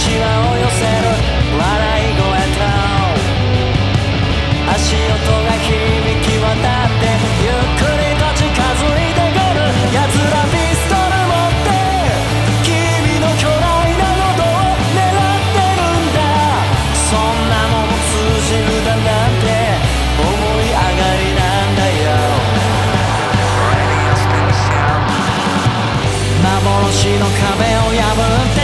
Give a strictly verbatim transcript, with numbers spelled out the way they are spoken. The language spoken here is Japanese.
しわを寄せる笑い声と足音が響き渡ってゆっくりと近づいてくる奴らピストル持って君の巨大な喉を狙ってるんだ。そんなもの通じるだなんて思い上がりなんだよ。幻の壁を破って